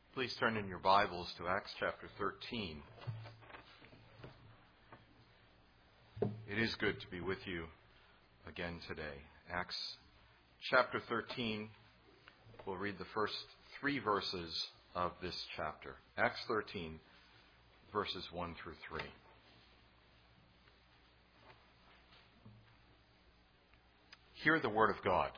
Please turn in your Bibles to Acts chapter 13. It is good to be with you again today. Acts chapter 13, we'll read the first 3 verses of this chapter. Acts 13, verses 1 through 3. Hear the word of God.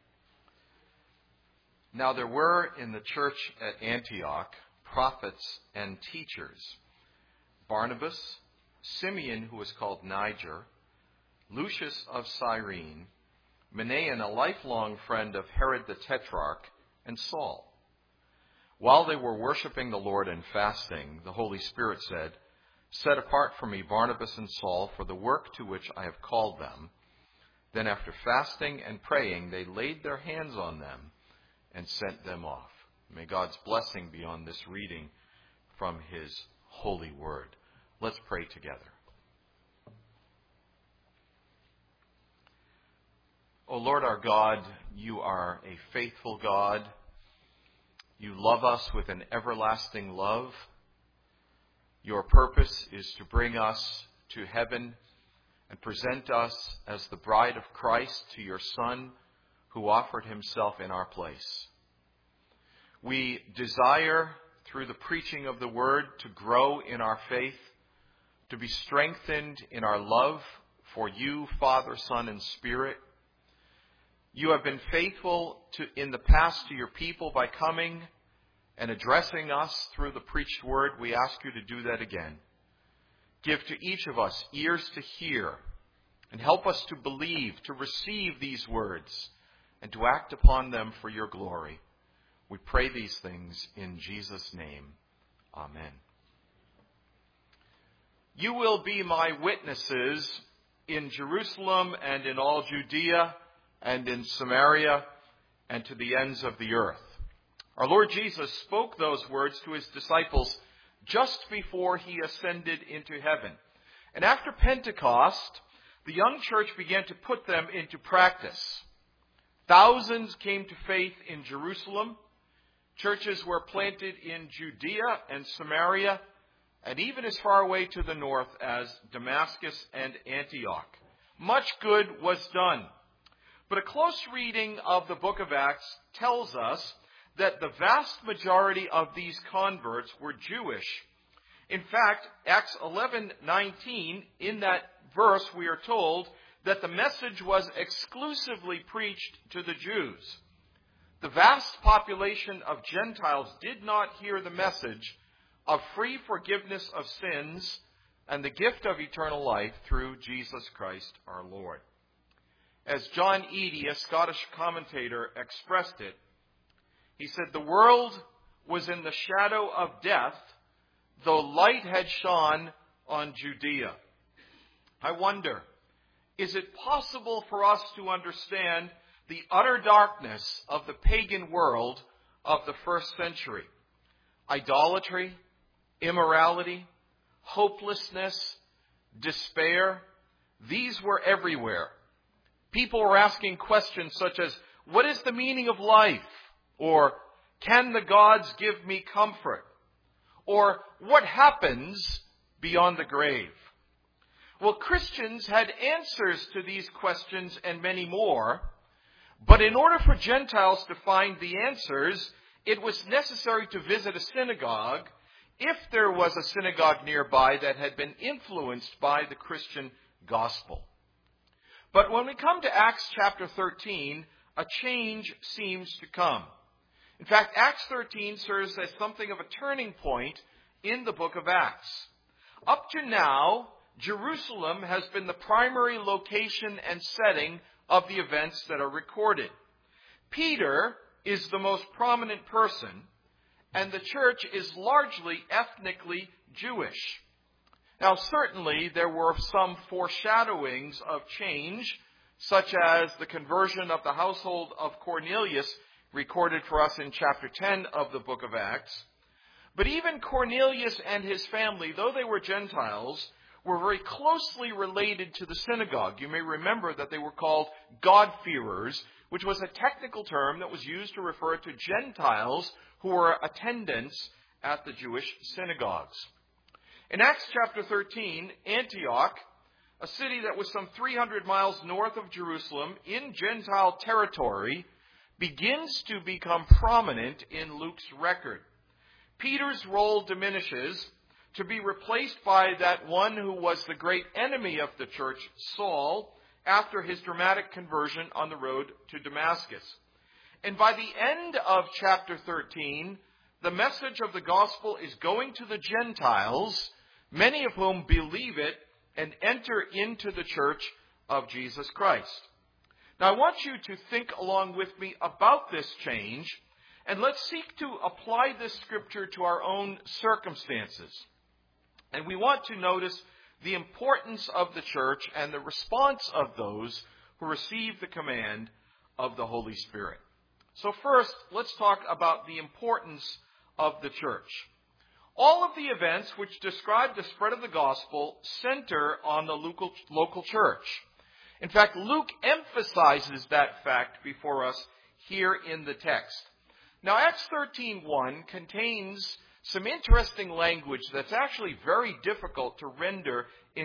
Now there were in the church at Antioch prophets and teachers: Barnabas, Simeon, who was called Niger, Lucius of Cyrene, Manaen, a lifelong friend of Herod the Tetrarch, and Saul. While they were worshiping the Lord and fasting, the Holy Spirit said, "Set apart for me Barnabas and Saul for the work to which I have called them." Then after fasting and praying, they laid their hands on them and sent them off. May God's blessing be on this reading from His holy word. Let's pray together. O Lord our God, you are a faithful God. You love us with an everlasting love. Your purpose is to bring us to heaven and present us as the bride of Christ to your Son, who offered himself in our place. We desire, through the preaching of the word, to grow in our faith, to be strengthened in our love for you, Father, Son, and Spirit. You have been faithful in the past to your people by coming and addressing us through the preached word. We ask you to do that again. Give to each of us ears to hear, and help us to believe, to receive these words, and to act upon them for your glory. We pray these things in Jesus' name. Amen. You will be my witnesses in Jerusalem and in all Judea and in Samaria and to the ends of the earth. Our Lord Jesus spoke those words to his disciples just before he ascended into heaven. And after Pentecost, the young church began to put them into practice. Thousands came to faith in Jerusalem. Churches were planted in Judea and Samaria, and even as far away to the north as Damascus and Antioch. Much good was done. But a close reading of the book of Acts tells us that the vast majority of these converts were Jewish. In fact, Acts 11:19, in that verse we are told that the message was exclusively preached to the Jews. The vast population of Gentiles did not hear the message of free forgiveness of sins and the gift of eternal life through Jesus Christ our Lord. As John Eadie, a Scottish commentator, expressed it, he said, "The world was in the shadow of death, though light had shone on Judea." I wonder, is it possible for us to understand the utter darkness of the pagan world of the first century? Idolatry, immorality, hopelessness, despair, these were everywhere. People were asking questions such as, what is the meaning of life? Or, can the gods give me comfort? Or, what happens beyond the grave? Well, Christians had answers to these questions and many more, but in order for Gentiles to find the answers, it was necessary to visit a synagogue, if there was a synagogue nearby that had been influenced by the Christian gospel. But when we come to Acts chapter 13, a change seems to come. In fact, Acts 13 serves as something of a turning point in the book of Acts. Up to now, Jerusalem has been the primary location and setting of the events that are recorded. Peter is the most prominent person, and the church is largely ethnically Jewish. Now, certainly there were some foreshadowings of change, such as the conversion of the household of Cornelius, recorded for us in chapter 10 of the book of Acts. But even Cornelius and his family, though they were Gentiles, were very closely related to the synagogue. You may remember that they were called God-fearers, which was a technical term that was used to refer to Gentiles who were attendants at the Jewish synagogues. In Acts chapter 13, Antioch, a city that was some 300 miles north of Jerusalem in Gentile territory, begins to become prominent in Luke's record. Peter's role diminishes to be replaced by that one who was the great enemy of the church, Saul, after his dramatic conversion on the road to Damascus. And by the end of chapter 13, the message of the gospel is going to the Gentiles, many of whom believe it and enter into the church of Jesus Christ. Now I want you to think along with me about this change, and let's seek to apply this scripture to our own circumstances. And we want to notice the importance of the church and the response of those who receive the command of the Holy Spirit. So first, let's talk about the importance of the church. All of the events which describe the spread of the gospel center on the local church. In fact, Luke emphasizes that fact before us here in the text. Now, Acts 13:1 contains some interesting language that's actually very difficult to render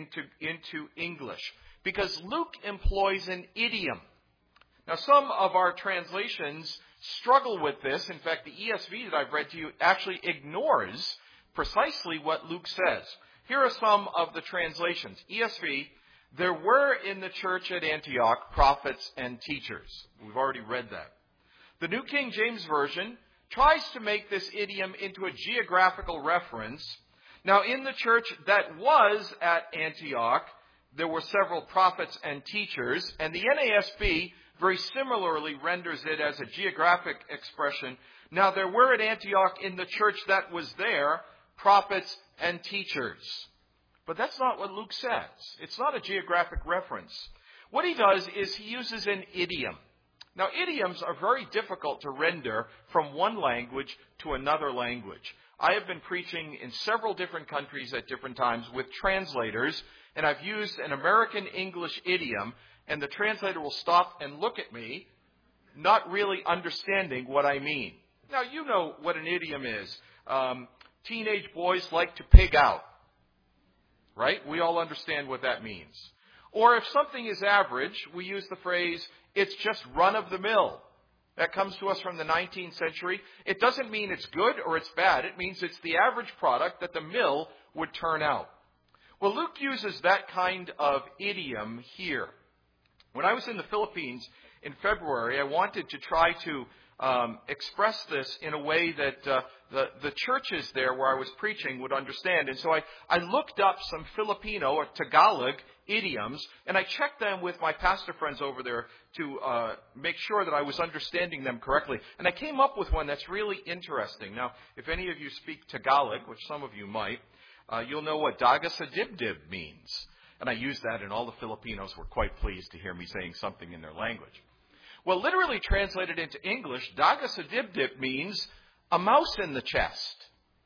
into English, because Luke employs an idiom. Now, some of our translations struggle with this. In fact, the ESV that I've read to you actually ignores precisely what Luke says. Here are some of the translations. ESV, there were in the church at Antioch prophets and teachers. We've already read that. The New King James Version tries to make this idiom into a geographical reference. Now, in the church that was at Antioch, there were several prophets and teachers, and the NASB very similarly renders it as a geographic expression. Now, there were at Antioch in the church that was there prophets and teachers. But that's not what Luke says. It's not a geographic reference. What he does is he uses an idiom. Now, idioms are very difficult to render from one language to another language. I have been preaching in several different countries at different times with translators, and I've used an American English idiom, and the translator will stop and look at me, not really understanding what I mean. Now, you know what an idiom is. Teenage boys like to pig out, right? We all understand what that means. Or if something is average, we use the phrase, it's just run-of-the-mill. That comes to us from the 19th century. It doesn't mean it's good or it's bad. It means it's the average product that the mill would turn out. Well, Luke uses that kind of idiom here. When I was in the Philippines in February, I wanted to try to express this in a way that the churches there where I was preaching would understand. And so I looked up some Filipino or Tagalog idioms, and I checked them with my pastor friends over there to make sure that I was understanding them correctly. And I came up with one that's really interesting. Now, if any of you speak Tagalog, which some of you might, you'll know what daga sa dibdib means. And I used that, and all the Filipinos were quite pleased to hear me saying something in their language. Well, literally translated into English, daga sa dibdib means a mouse in the chest.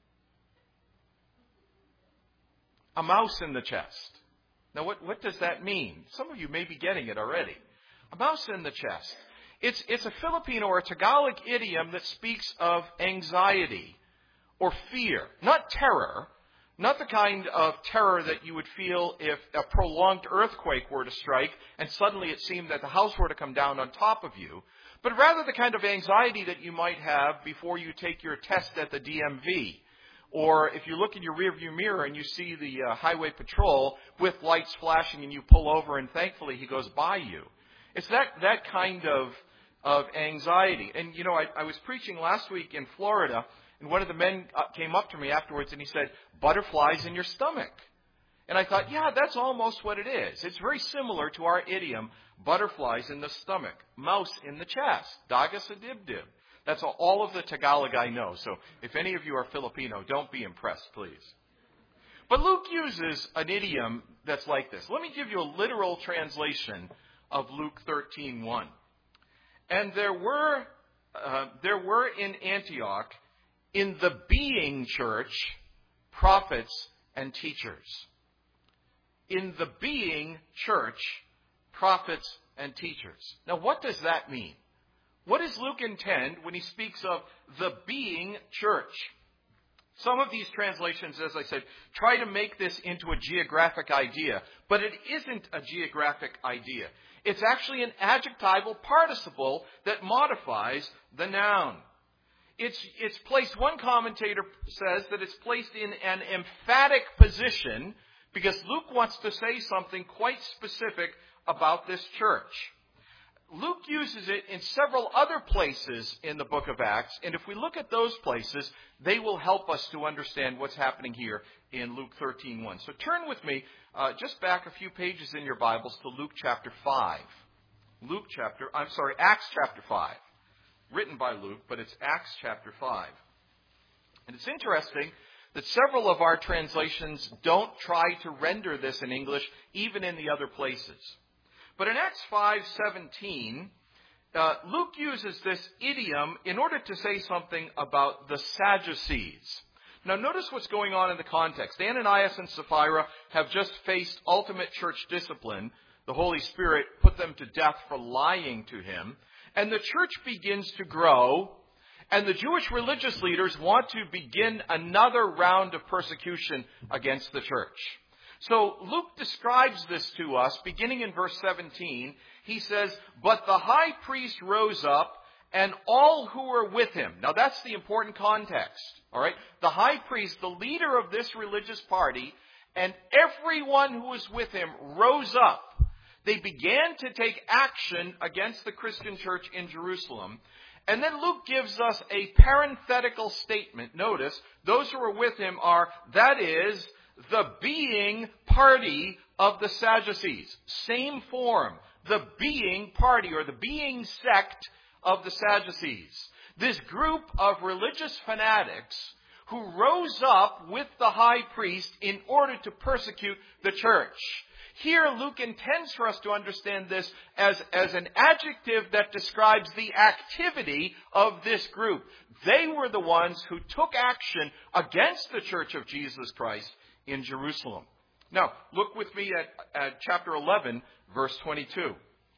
A mouse in the chest. Now, what does that mean? Some of you may be getting it already. A mouse in the chest. It's a Filipino or a Tagalog idiom that speaks of anxiety or fear, not terror. Not the kind of terror that you would feel if a prolonged earthquake were to strike and suddenly it seemed that the house were to come down on top of you, but rather the kind of anxiety that you might have before you take your test at the DMV. Or if you look in your rearview mirror and you see the highway patrol with lights flashing and you pull over and thankfully he goes by you. It's that kind of anxiety. And, you know, I was preaching last week in Florida, and one of the men came up to me afterwards and he said, butterflies in your stomach. And I thought, yeah, that's almost what it is. It's very similar to our idiom, butterflies in the stomach, mouse in the chest, daga sa dibdib. That's all of the Tagalog I know. So if any of you are Filipino, don't be impressed, please. But Luke uses an idiom that's like this. Let me give you a literal translation of Luke 13:1. And there were in Antioch, in the being church, prophets and teachers. In the being church, prophets and teachers. Now, what does that mean? What does Luke intend when he speaks of the being church? Some of these translations, as I said, try to make this into a geographic idea, but it isn't a geographic idea. It's actually an adjectival participle that modifies the noun. It's placed, one commentator says that it's placed in an emphatic position because Luke wants to say something quite specific about this church. Luke uses it in several other places in the book of Acts, and if we look at those places, they will help us to understand what's happening here in Luke 13:1. So turn with me just back a few pages in your Bibles to Luke chapter 5. Acts chapter 5. Written by Luke, but it's Acts chapter 5. And it's interesting that several of our translations don't try to render this in English, even in the other places. But in Acts 5:17, Luke uses this idiom in order to say something about the Sadducees. Now notice what's going on in the context. Ananias and Sapphira have just faced ultimate church discipline. The Holy Spirit put them to death for lying to him. And the church begins to grow. And the Jewish religious leaders want to begin another round of persecution against the church. So Luke describes this to us, beginning in verse 17. He says, "But the high priest rose up, and all who were with him." Now that's the important context. All right? The high priest, the leader of this religious party, and everyone who was with him rose up. They began to take action against the Christian church in Jerusalem. And then Luke gives us a parenthetical statement. Notice, those who were with him are, that is, the being party of the Sadducees. Same form. The being party, or the being sect of the Sadducees. This group of religious fanatics who rose up with the high priest in order to persecute the church. Here, Luke intends for us to understand this as an adjective that describes the activity of this group. They were the ones who took action against the church of Jesus Christ in Jerusalem. Now, look with me at chapter 11, verse 22.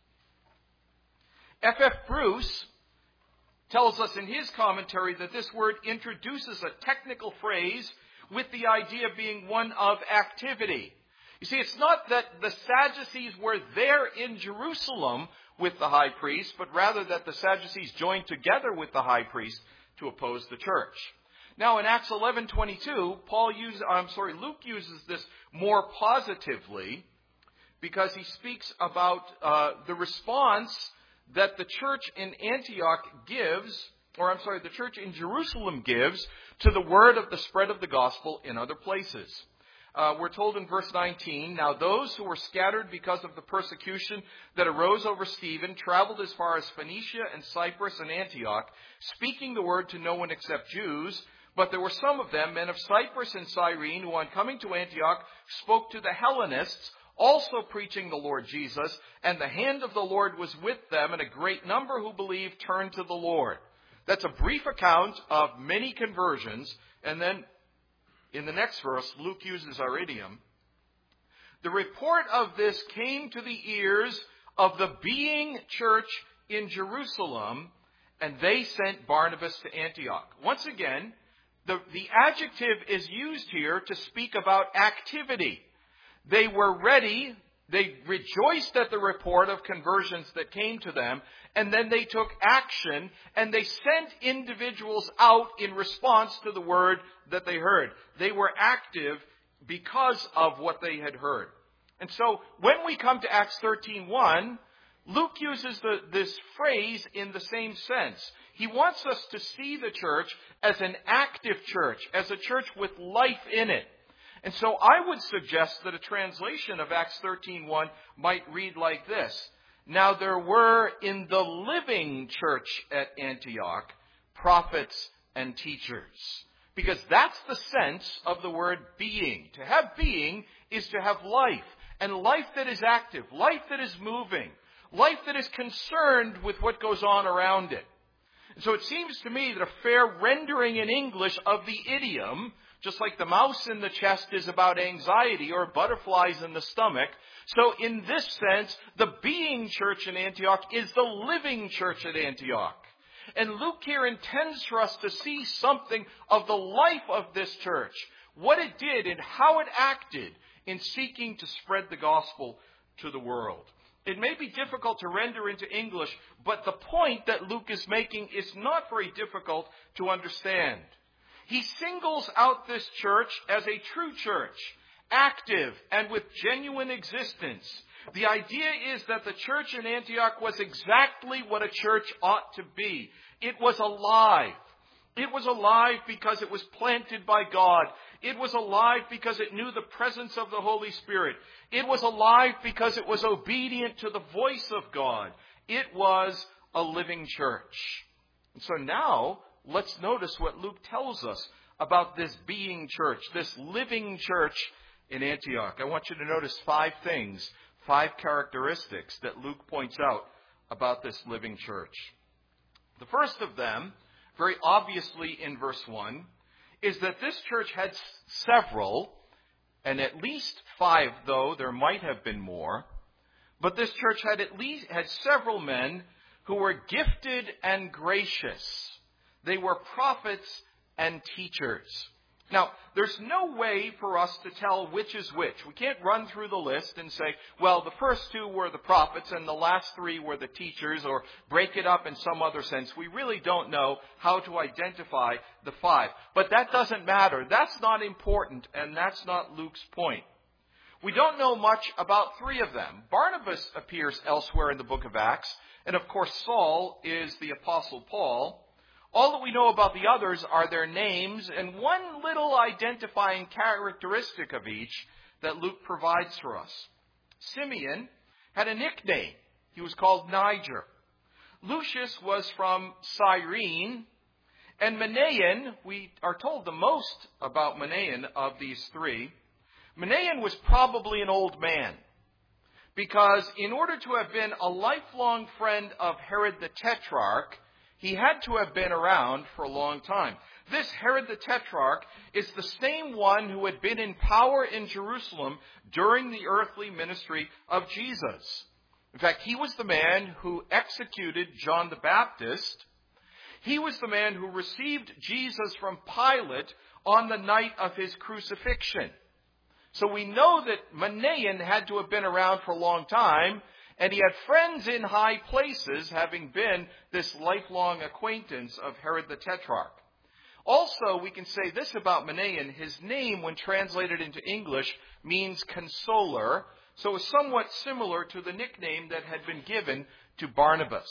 F.F. Bruce tells us in his commentary that this word introduces a technical phrase with the idea being one of activity. You see, it's not that the Sadducees were there in Jerusalem with the high priest, but rather that the Sadducees joined together with the high priest to oppose the church. Now, in Acts 11:22, Luke uses this more positively because he speaks about the response that the church in the church in Jerusalem gives to the word of the spread of the gospel in other places. We're told in verse 19, "Now those who were scattered because of the persecution that arose over Stephen traveled as far as Phoenicia and Cyprus and Antioch, speaking the word to no one except Jews. But there were some of them, men of Cyprus and Cyrene, who on coming to Antioch spoke to the Hellenists, also preaching the Lord Jesus, and the hand of the Lord was with them, and a great number who believed turned to the Lord." That's a brief account of many conversions, and then in the next verse, Luke uses our idiom. "The report of this came to the ears of the being church in Jerusalem, and they sent Barnabas to Antioch." Once again, the adjective is used here to speak about activity. They were ready. They rejoiced at the report of conversions that came to them, and then they took action, and they sent individuals out in response to the word that they heard. They were active because of what they had heard. And so when we come to Acts 13:1, Luke uses this phrase in the same sense. He wants us to see the church as an active church, as a church with life in it. And so I would suggest that a translation of Acts 13:1 might read like this: "Now there were in the living church at Antioch prophets and teachers." Because that's the sense of the word being. To have being is to have life, and life that is active, life that is moving, life that is concerned with what goes on around it. And so it seems to me that a fair rendering in English of the idiom, just like the mouse in the chest is about anxiety or butterflies in the stomach, so in this sense, the being church in Antioch is the living church at Antioch. And Luke here intends for us to see something of the life of this church, what it did and how it acted in seeking to spread the gospel to the world. It may be difficult to render into English, but the point that Luke is making is not very difficult to understand. He singles out this church as a true church, active and with genuine existence. The idea is that the church in Antioch was exactly what a church ought to be. It was alive. It was alive because it was planted by God. It was alive because it knew the presence of the Holy Spirit. It was alive because it was obedient to the voice of God. It was a living church. And so now, let's notice what Luke tells us about this being church, this living church in Antioch. I want you to notice 5 things, 5 characteristics that Luke points out about this living church. The first of them, very obviously in verse 1, is that this church had several, and at least 5, though there might have been more, but this church had several men who were gifted and gracious. They were prophets and teachers. Now, there's no way for us to tell which is which. We can't run through the list and say, well, the first 2 were the prophets and the last 3 were the teachers, or break it up in some other sense. We really don't know how to identify the 5. But that doesn't matter. That's not important, and that's not Luke's point. We don't know much about 3 of them. Barnabas appears elsewhere in the book of Acts, and of course Saul is the Apostle Paul. All that we know about the others are their names and one little identifying characteristic of each that Luke provides for us. Simeon had a nickname. He was called Niger. Lucius was from Cyrene. And Manaen, we are told the most about Manaen of these 3. Manaen was probably an old man, because in order to have been a lifelong friend of Herod the Tetrarch, he had to have been around for a long time. This Herod the Tetrarch is the same one who had been in power in Jerusalem during the earthly ministry of Jesus. In fact, he was the man who executed John the Baptist. He was the man who received Jesus from Pilate on the night of his crucifixion. So we know that Manaen had to have been around for a long time, and he had friends in high places, having been this lifelong acquaintance of Herod the Tetrarch. Also, we can say this about Manaen. His name, when translated into English, means consoler, so it's somewhat similar to the nickname that had been given to Barnabas.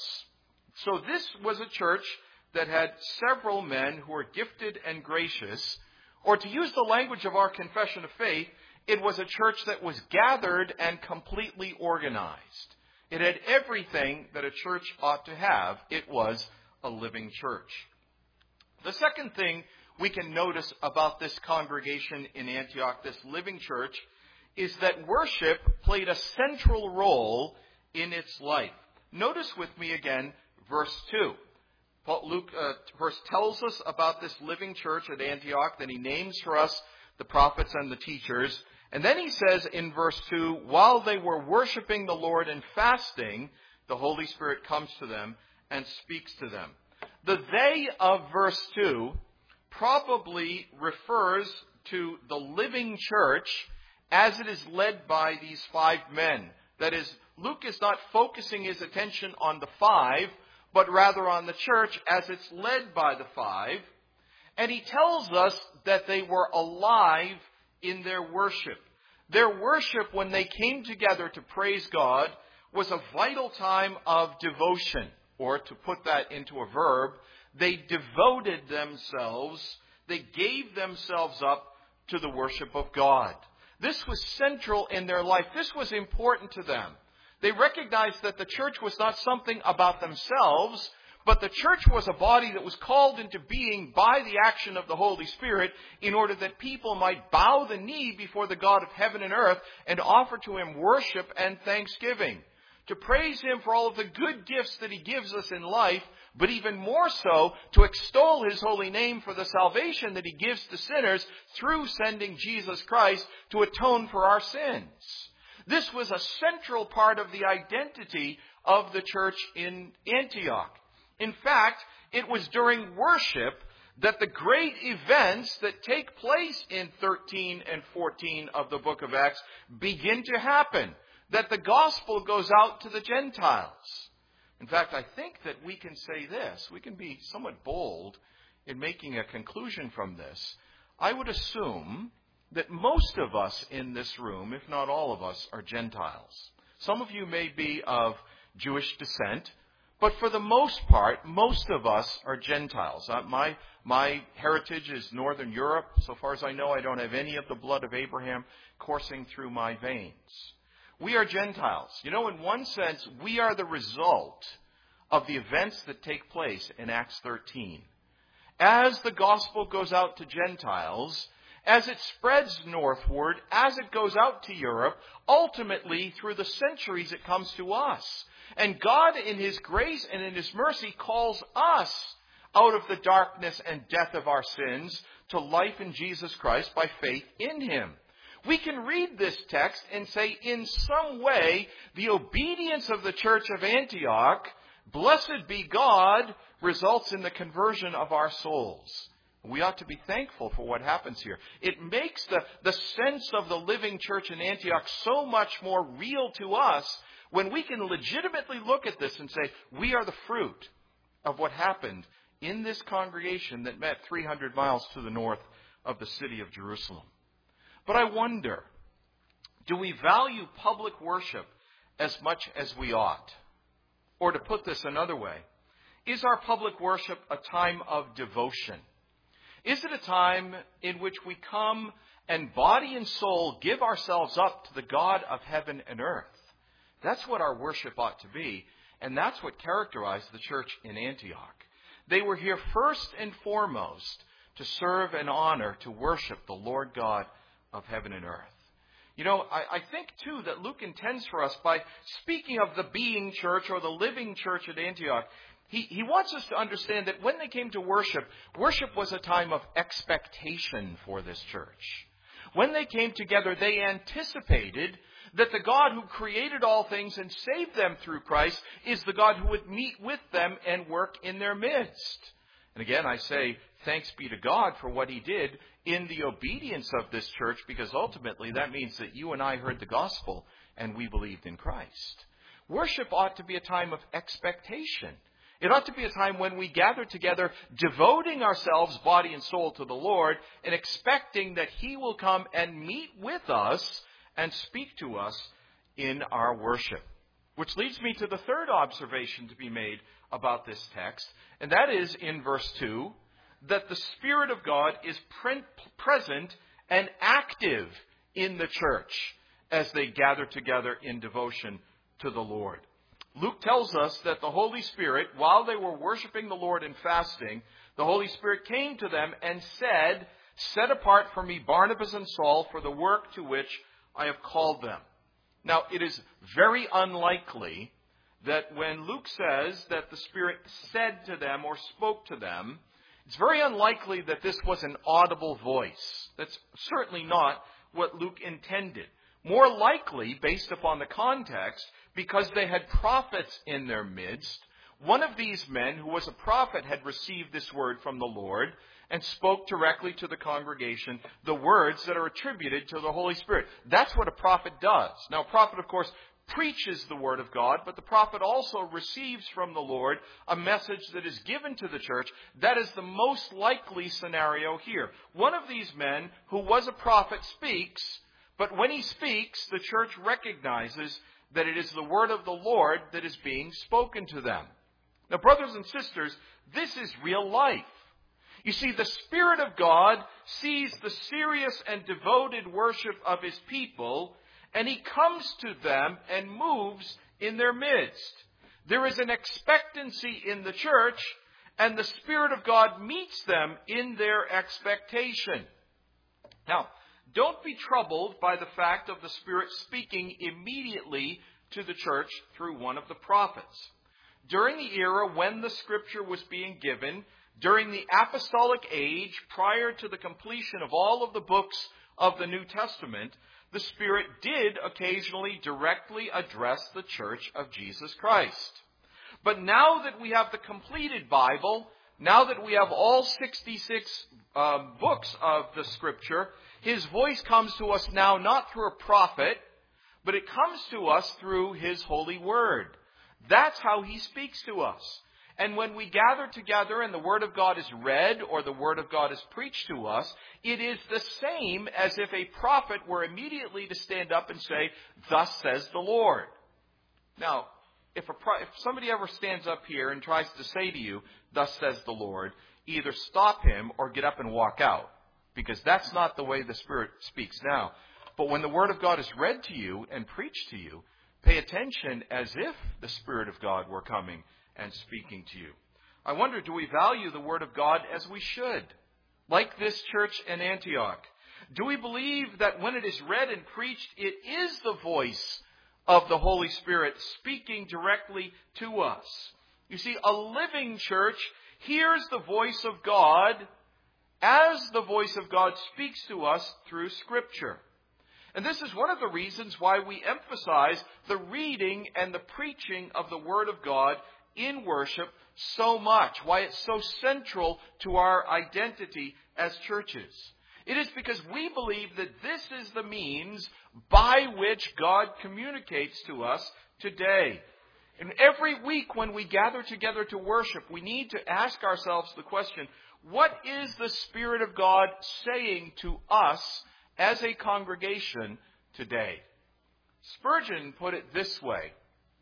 So this was a church that had several men who were gifted and gracious, or to use the language of our confession of faith, it was a church that was gathered and completely organized. It had everything that a church ought to have. It was a living church. The second thing we can notice about this congregation in Antioch, this living church, is that worship played a central role in its life. Notice with me again verse 2. Luke first tells us about this living church at Antioch, then he names for us the prophets and the teachers. And then he says in verse 2, while they were worshiping the Lord and fasting, the Holy Spirit comes to them and speaks to them. The they of verse 2 probably refers to the living church as it is led by these 5 men. That is, Luke is not focusing his attention on the 5, but rather on the church as it's led by the 5. And he tells us that they were alive in their worship. Their worship, when they came together to praise God, was a vital time of devotion. Or to put that into a verb, they devoted themselves, they gave themselves up to the worship of God. This was central in their life. This was important to them. They recognized that the church was not something about themselves, but the church was a body that was called into being by the action of the Holy Spirit in order that people might bow the knee before the God of heaven and earth and offer to him worship and thanksgiving. To praise him for all of the good gifts that he gives us in life, but even more so to extol his holy name for the salvation that he gives to sinners through sending Jesus Christ to atone for our sins. This was a central part of the identity of the church in Antioch. In fact, It was during worship that the great events that take place in 13 and 14 of the book of Acts begin to happen, that the gospel goes out to the Gentiles. In fact, I think that we can say this. We can be somewhat bold in making a conclusion from this. I would assume that most of us in this room, if not all of us, are Gentiles. Some of you may be of Jewish descent, but for the most part, most of us are Gentiles. My heritage is Northern Europe. So far as I know, I don't have any of the blood of Abraham coursing through my veins. We are Gentiles. You know, in one sense, we are the result of the events that take place in Acts 13. As the gospel goes out to Gentiles, as it spreads northward, as it goes out to Europe, ultimately, through the centuries, it comes to us. And God, in His grace and in His mercy, calls us out of the darkness and death of our sins to life in Jesus Christ by faith in Him. We can read this text and say, in some way, the obedience of the church of Antioch, blessed be God, results in the conversion of our souls. We ought to be thankful for what happens here. It makes the sense of the living church in Antioch so much more real to us when we can legitimately look at this and say, we are the fruit of what happened in this congregation that met 300 miles to the north of the city of Jerusalem. But I wonder, do we value public worship as much as we ought? Or to put this another way, is our public worship a time of devotion? Is it a time in which we come and body and soul give ourselves up to the God of heaven and earth? That's what our worship ought to be, and that's what characterized the church in Antioch. They were here first and foremost to serve and honor, to worship the Lord God of heaven and earth. You know, I think, too, that Luke intends for us, by speaking of the being church or the living church at Antioch, he wants us to understand that when they came to worship, worship was a time of expectation for this church. When they came together, they anticipated that the God who created all things and saved them through Christ is the God who would meet with them and work in their midst. And again, I say, thanks be to God for what He did in the obedience of this church, because ultimately that means that you and I heard the gospel and we believed in Christ. Worship ought to be a time of expectation. It ought to be a time when we gather together, devoting ourselves, body and soul, to the Lord, and expecting that He will come and meet with us and speak to us in our worship. Which leads me to the third observation to be made about this text, and that is in verse 2, that the Spirit of God is present and active in the church as they gather together in devotion to the Lord. Luke tells us that the Holy Spirit, while they were worshiping the Lord and fasting, the Holy Spirit came to them and said, "Set apart for me Barnabas and Saul for the work to which I have called them." Now, it is very unlikely that when Luke says that the Spirit said to them or spoke to them, it's very unlikely that this was an audible voice. That's certainly not what Luke intended. More likely, based upon the context, because they had prophets in their midst, one of these men who was a prophet had received this word from the Lord and spoke directly to the congregation the words that are attributed to the Holy Spirit. That's what a prophet does. Now, a prophet, of course, preaches the word of God, but the prophet also receives from the Lord a message that is given to the church. That is the most likely scenario here. One of these men who was a prophet speaks, but when he speaks, the church recognizes that it is the word of the Lord that is being spoken to them. Now, brothers and sisters, this is real life. You see, the Spirit of God sees the serious and devoted worship of His people, and He comes to them and moves in their midst. There is an expectancy in the church, and the Spirit of God meets them in their expectation. Now, don't be troubled by the fact of the Spirit speaking immediately to the church through one of the prophets. During the era when the Scripture was being given, during the apostolic age, prior to the completion of all of the books of the New Testament, the Spirit did occasionally directly address the church of Jesus Christ. But now that we have the completed Bible, Now that we have all 66 books of the Scripture, His voice comes to us now not through a prophet, but it comes to us through His holy word. That's how He speaks to us. And when we gather together and the Word of God is read or the Word of God is preached to us, it is the same as if a prophet were immediately to stand up and say, "Thus says the Lord." Now, if somebody ever stands up here and tries to say to you, "Thus says the Lord," either stop him or get up and walk out, because that's not the way the Spirit speaks now. But when the Word of God is read to you and preached to you, pay attention as if the Spirit of God were coming and speaking to you. I wonder, do we value the Word of God as we should? Like this church in Antioch. Do we believe that when it is read and preached, it is the voice of the Holy Spirit speaking directly to us? You see, a living church hears the voice of God as the voice of God speaks to us through Scripture. And this is one of the reasons why we emphasize the reading and the preaching of the Word of God in worship so much, why it's so central to our identity as churches. It is because we believe that this is the means by which God communicates to us today. And every week when we gather together to worship, we need to ask ourselves the question, what is the Spirit of God saying to us as a congregation today? Spurgeon put it this way: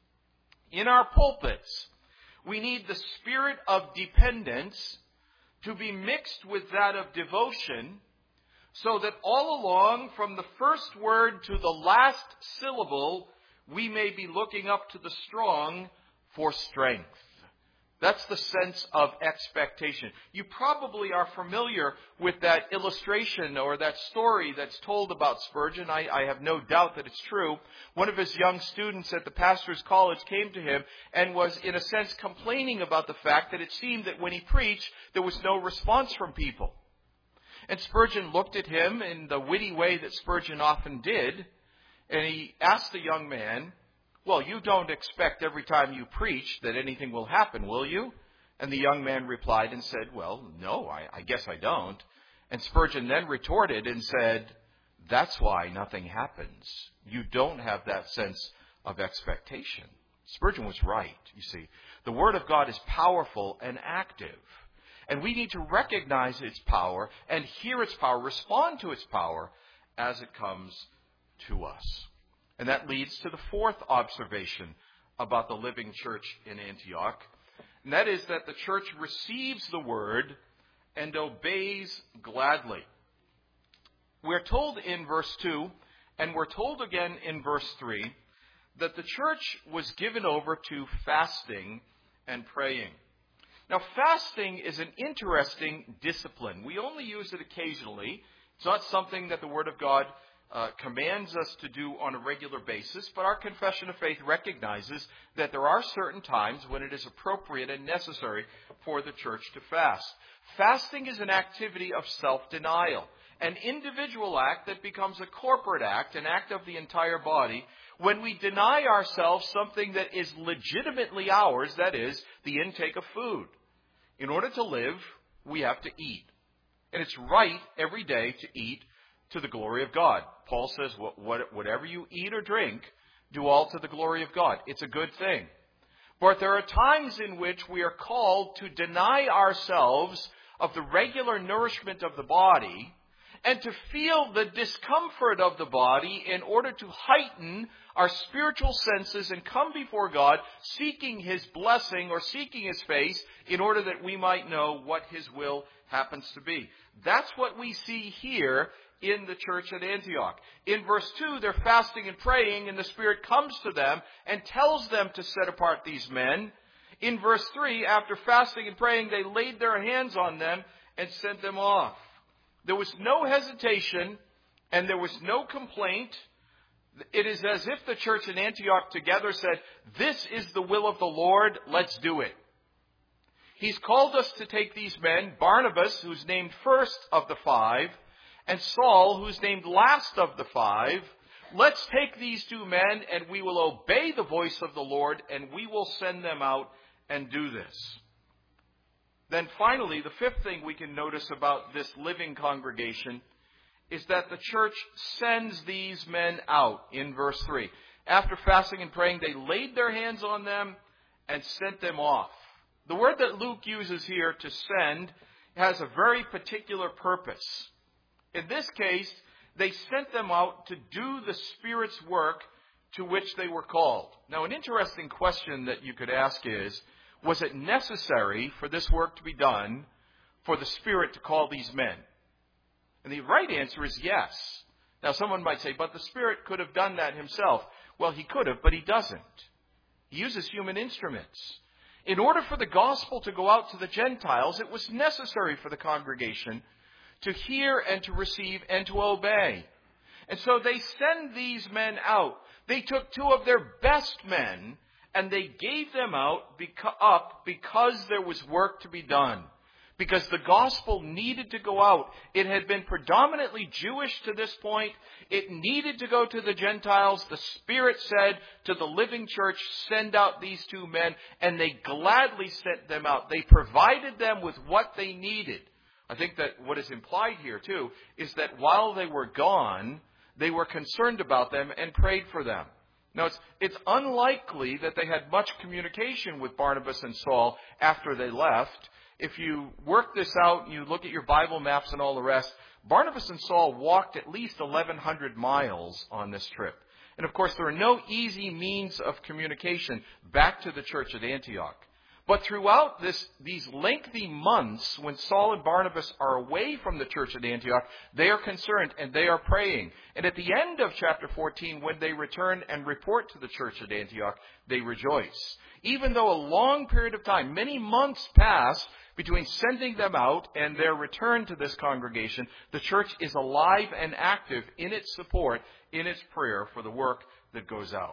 in our pulpits, we need the spirit of dependence to be mixed with that of devotion, so that all along, from the first word to the last syllable, we may be looking up to the strong for strength. That's the sense of expectation. You probably are familiar with that illustration or that story that's told about Spurgeon. I have no doubt that it's true. One of his young students at the pastor's college came to him and was, in a sense, complaining about the fact that it seemed that when he preached, there was no response from people. And Spurgeon looked at him in the witty way that Spurgeon often did, and he asked the young man, "Well, you don't expect every time you preach that anything will happen, will you?" And the young man replied and said, "Well, no, I guess I don't." And Spurgeon then retorted and said, "That's why nothing happens. You don't have that sense of expectation." Spurgeon was right, you see. The Word of God is powerful and active. And we need to recognize its power and hear its power, respond to its power as it comes to us. And that leads to the fourth observation about the living church in Antioch. And that is that the church receives the word and obeys gladly. We're told in verse 2, and we're told again in verse 3, that the church was given over to fasting and praying. Now, fasting is an interesting discipline. We only use it occasionally. It's not something that the Word of God commands us to do on a regular basis, but our confession of faith recognizes that there are certain times when it is appropriate and necessary for the church to fast. Fasting is an activity of self-denial, an individual act that becomes a corporate act, an act of the entire body, when we deny ourselves something that is legitimately ours, that is, the intake of food. In order to live, we have to eat. And it's right every day to eat to the glory of God. Paul says, whatever you eat or drink, do all to the glory of God. It's a good thing. But there are times in which we are called to deny ourselves of the regular nourishment of the body and to feel the discomfort of the body in order to heighten our spiritual senses and come before God seeking His blessing or seeking His face in order that we might know what His will happens to be. That's what we see here in the church at Antioch. In verse 2, they're fasting and praying, and the Spirit comes to them and tells them to set apart these men. In verse 3, after fasting and praying, they laid their hands on them and sent them off. There was no hesitation and there was no complaint. It is as if the church in Antioch together said, "This is the will of the Lord, let's do it." He's called us to take these men, Barnabas, who's named first of the 5, and Saul, who's named last of the 5. Let's take these 2 men and we will obey the voice of the Lord and we will send them out and do this. Then finally, the fifth thing we can notice about this living congregation is that the church sends these men out in verse 3. After fasting and praying, they laid their hands on them and sent them off. The word that Luke uses here, to send, has a very particular purpose. In this case, they sent them out to do the Spirit's work to which they were called. Now, an interesting question that you could ask is, was it necessary for this work to be done for the Spirit to call these men? And the right answer is yes. Now, someone might say, but the Spirit could have done that himself. Well, he could have, but he doesn't. He uses human instruments. In order for the gospel to go out to the Gentiles, it was necessary for the congregation to hear and to receive and to obey. And so they send these men out. They took two of their best men and they gave them up because there was work to be done. Because the gospel needed to go out. It had been predominantly Jewish to this point. It needed to go to the Gentiles. The Spirit said to the living church, send out these two men. And they gladly sent them out. They provided them with what they needed. I think that what is implied here, too, is that while they were gone, they were concerned about them and prayed for them. Now, it's unlikely that they had much communication with Barnabas and Saul after they left. If you work this out and you look at your Bible maps and all the rest, Barnabas and Saul walked at least 1,100 miles on this trip. And of course, there are no easy means of communication back to the church at Antioch. But throughout these lengthy months, when Saul and Barnabas are away from the church at Antioch, they are concerned and they are praying. And at the end of chapter 14, when they return and report to the church at Antioch, they rejoice. Even though a long period of time, many months pass between sending them out and their return to this congregation, the church is alive and active in its support, in its prayer for the work that goes out.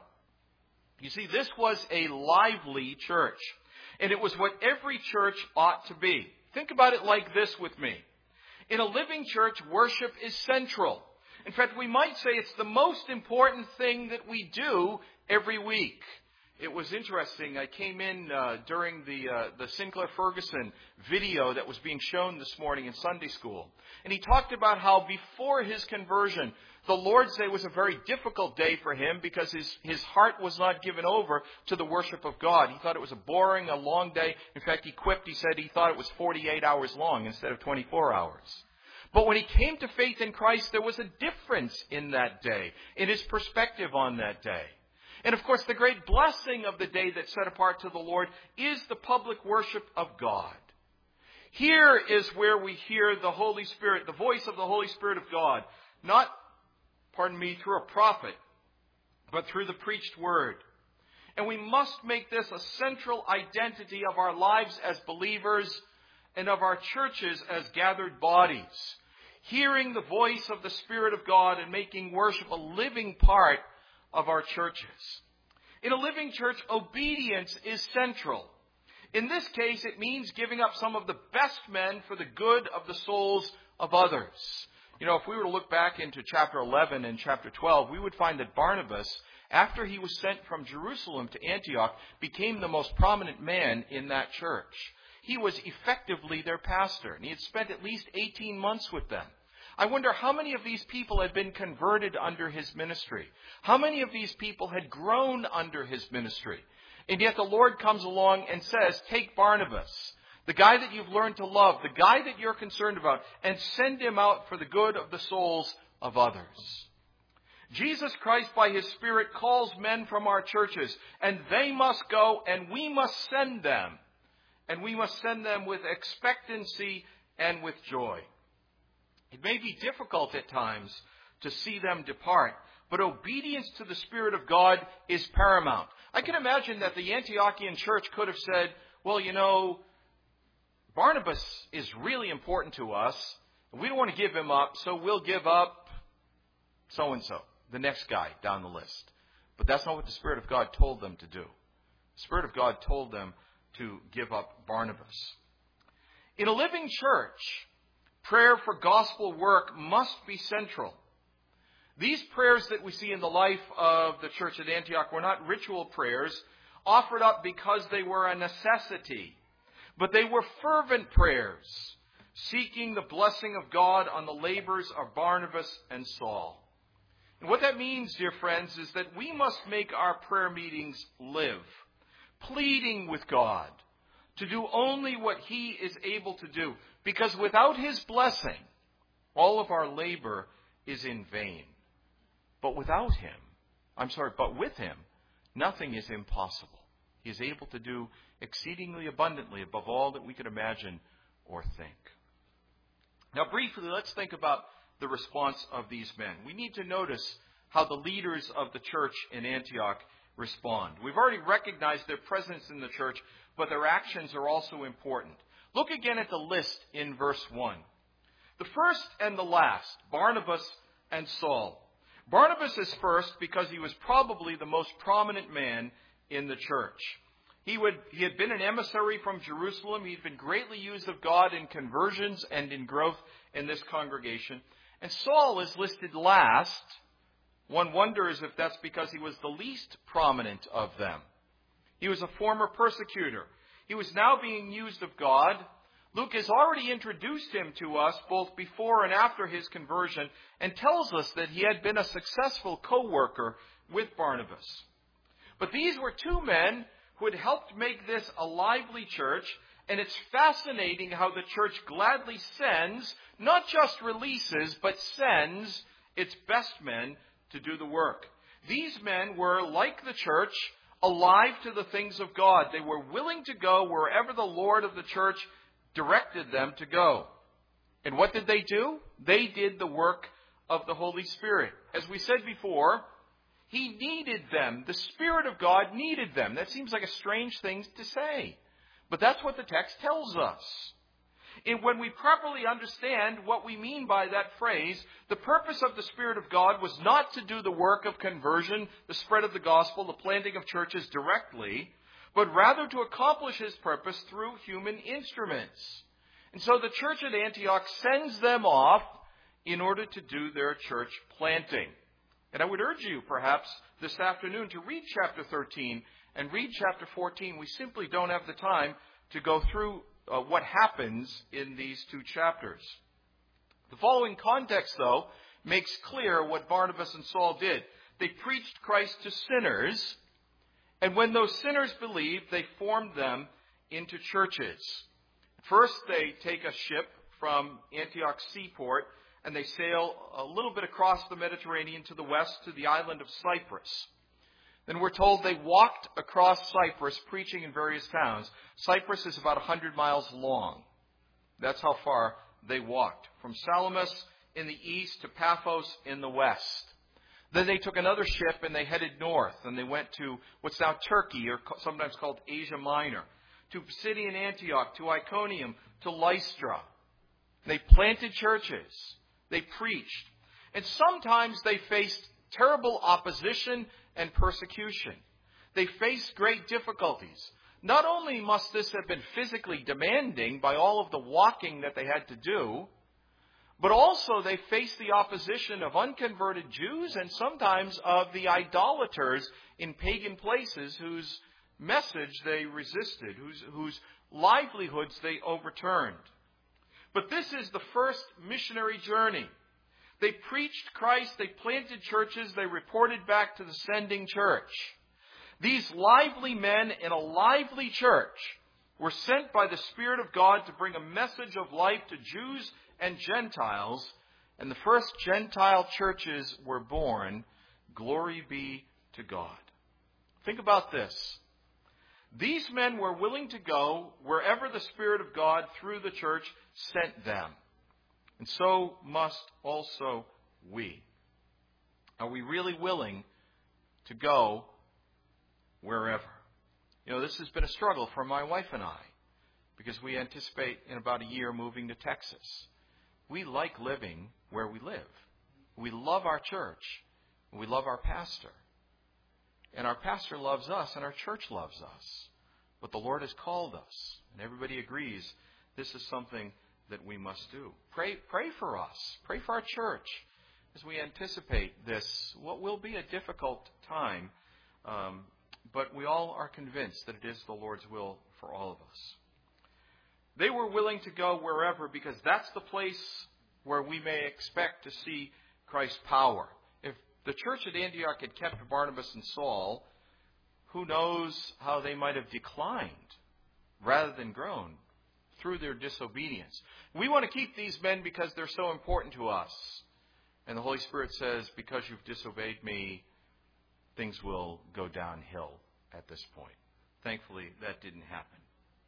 You see, this was a lively church. And it was what every church ought to be. Think about it like this with me. In a living church, worship is central. In fact, we might say it's the most important thing that we do every week. It was interesting. I came in during the Sinclair Ferguson video that was being shown this morning in Sunday school. And he talked about how before his conversion, the Lord's Day was a very difficult day for him because his heart was not given over to the worship of God. He thought it was a boring, a long day. In fact, he said he thought it was 48 hours long instead of 24 hours. But when he came to faith in Christ, there was a difference in that day, in his perspective on that day. And of course, the great blessing of the day that's set apart to the Lord is the public worship of God. Here is where we hear the Holy Spirit, the voice of the Holy Spirit of God, not through a prophet, but through the preached word. And we must make this a central identity of our lives as believers and of our churches as gathered bodies. Hearing the voice of the Spirit of God and making worship a living part of our churches. In a living church, obedience is central. In this case, it means giving up some of the best men for the good of the souls of others. You know, if we were to look back into chapter 11 and chapter 12, we would find that Barnabas, after he was sent from Jerusalem to Antioch, became the most prominent man in that church. He was effectively their pastor, and he had spent at least 18 months with them. I wonder how many of these people had been converted under his ministry. How many of these people had grown under his ministry. And yet the Lord comes along and says, take Barnabas, the guy that you've learned to love, the guy that you're concerned about, and send him out for the good of the souls of others. Jesus Christ, by his Spirit, calls men from our churches, and they must go, and we must send them. And we must send them with expectancy and with joy. It may be difficult at times to see them depart, but obedience to the Spirit of God is paramount. I can imagine that the Antiochian church could have said, well, you know, Barnabas is really important to us. We don't want to give him up, so we'll give up so-and-so, the next guy down the list. But that's not what the Spirit of God told them to do. The Spirit of God told them to give up Barnabas. In a living church, prayer for gospel work must be central. These prayers that we see in the life of the church at Antioch were not ritual prayers offered up because they were a necessity, but they were fervent prayers, seeking the blessing of God on the labors of Barnabas and Saul. And what that means, dear friends, is that we must make our prayer meetings live, pleading with God to do only what He is able to do, because without His blessing, all of our labor is in vain. But with Him, nothing is impossible. He is able to do exceedingly abundantly above all that we could imagine or think. Now, briefly, let's think about the response of these men. We need to notice how the leaders of the church in Antioch respond. We've already recognized their presence in the church, but their actions are also important. Look again at the list in verse 1. The first and the last, Barnabas and Saul. Barnabas is first because he was probably the most prominent man in the church. He had been an emissary from Jerusalem. He'd been greatly used of God in conversions and in growth in this congregation. And Saul is listed last. One wonders if that's because he was the least prominent of them. He was a former persecutor. He was now being used of God. Luke has already introduced him to us both before and after his conversion and tells us that he had been a successful co-worker with Barnabas. But these were two men who had helped make this a lively church, and it's fascinating how the church gladly sends, not just releases, but sends its best men to do the work. These men were, like the church, alive to the things of God. They were willing to go wherever the Lord of the church directed them to go. And what did they do? They did the work of the Holy Spirit. As we said before, He needed them. The Spirit of God needed them. That seems like a strange thing to say, but that's what the text tells us. And when we properly understand what we mean by that phrase, the purpose of the Spirit of God was not to do the work of conversion, the spread of the gospel, the planting of churches directly, but rather to accomplish His purpose through human instruments. And so the church at Antioch sends them off in order to do their church planting. And I would urge you, perhaps, this afternoon to read chapter 13 and read chapter 14. We simply don't have the time to go through what happens in these two chapters. The following context, though, makes clear what Barnabas and Saul did. They preached Christ to sinners, and when those sinners believed, they formed them into churches. First, they take a ship from Antioch seaport, and they sail a little bit across the Mediterranean to the west to the island of Cyprus. Then we're told they walked across Cyprus, preaching in various towns. Cyprus is about 100 miles long. That's how far they walked. From Salamis in the east to Paphos in the west. Then they took another ship and they headed north. And they went to what's now Turkey, or sometimes called Asia Minor. To Pisidian Antioch, to Iconium, to Lystra. They planted churches. They preached. And sometimes they faced terrible opposition and persecution. They faced great difficulties. Not only must this have been physically demanding by all of the walking that they had to do, but also they faced the opposition of unconverted Jews and sometimes of the idolaters in pagan places whose message they resisted, whose livelihoods they overturned. But this is the first missionary journey. They preached Christ, they planted churches, they reported back to the sending church. These lively men in a lively church were sent by the Spirit of God to bring a message of life to Jews and Gentiles, and the first Gentile churches were born. Glory be to God. Think about this. These men were willing to go wherever the Spirit of God through the church sent them. And so must also we. Are we really willing to go wherever? You know, this has been a struggle for my wife and I, because we anticipate in about a year moving to Texas. We like living where we live. We love our church. We love our pastor. And our pastor loves us, and our church loves us. But the Lord has called us, and everybody agrees this is something that we must do. Pray for us. Pray for our church as we anticipate this, what will be a difficult time. But we all are convinced that it is the Lord's will for all of us. They were willing to go wherever because that's the place where we may expect to see Christ's power. If the church at Antioch had kept Barnabas and Saul, who knows how they might have declined rather than grown through their disobedience. We want to keep these men because they're so important to us. And the Holy Spirit says, because you've disobeyed me, things will go downhill at this point. Thankfully, that didn't happen.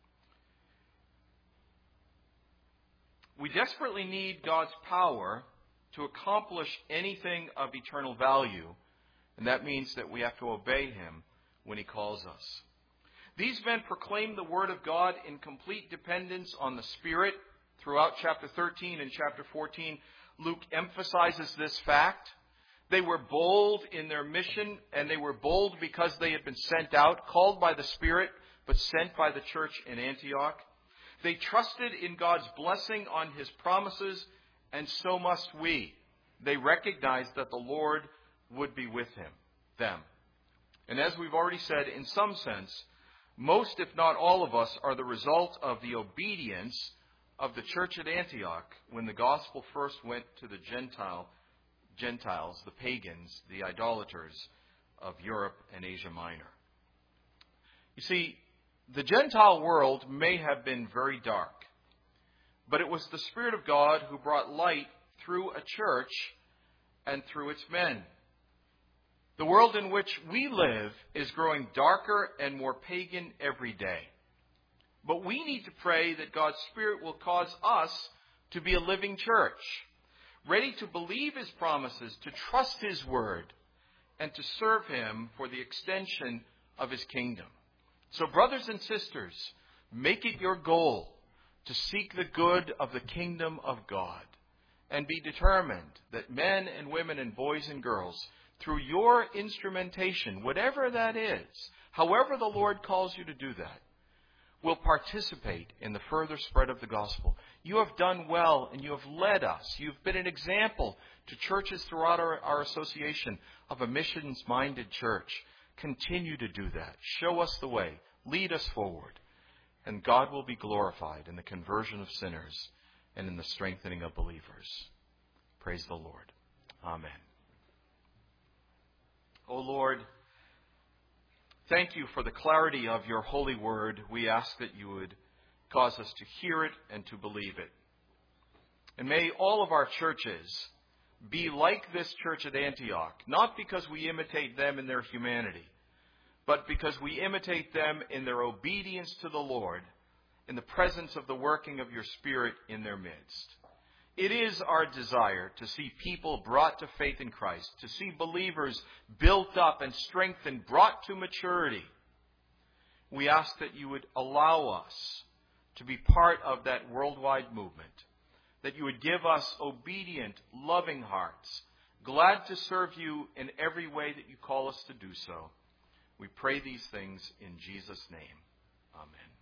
We desperately need God's power to accomplish anything of eternal value, and that means that we have to obey Him when He calls us. These men proclaimed the Word of God in complete dependence on the Spirit. Throughout chapter 13 and chapter 14, Luke emphasizes this fact. They were bold in their mission, and they were bold because they had been sent out, called by the Spirit, but sent by the church in Antioch. They trusted in God's blessing on His promises, and so must we. They recognized that the Lord would be with them. And as we've already said, in some sense, most, if not all of us, are the result of the obedience of the church at Antioch when the gospel first went to the Gentiles, the pagans, the idolaters of Europe and Asia Minor. You see, the Gentile world may have been very dark, but it was the Spirit of God who brought light through a church and through its men. The world in which we live is growing darker and more pagan every day. But we need to pray that God's Spirit will cause us to be a living church, ready to believe His promises, to trust His word, and to serve Him for the extension of His kingdom. So, brothers and sisters, make it your goal to seek the good of the kingdom of God, and be determined that men and women and boys and girls, through your instrumentation, whatever that is, however the Lord calls you to do that, will participate in the further spread of the gospel. You have done well, and you have led us. You've been an example to churches throughout our association of a missions-minded church. Continue to do that. Show us the way. Lead us forward. And God will be glorified in the conversion of sinners and in the strengthening of believers. Praise the Lord. Amen. O Lord, thank you for the clarity of your holy word. We ask that you would cause us to hear it and to believe it. And may all of our churches be like this church at Antioch, not because we imitate them in their humanity, but because we imitate them in their obedience to the Lord, in the presence of the working of your Spirit in their midst. It is our desire to see people brought to faith in Christ, to see believers built up and strengthened, brought to maturity. We ask that you would allow us to be part of that worldwide movement, that you would give us obedient, loving hearts, glad to serve you in every way that you call us to do so. We pray these things in Jesus' name. Amen.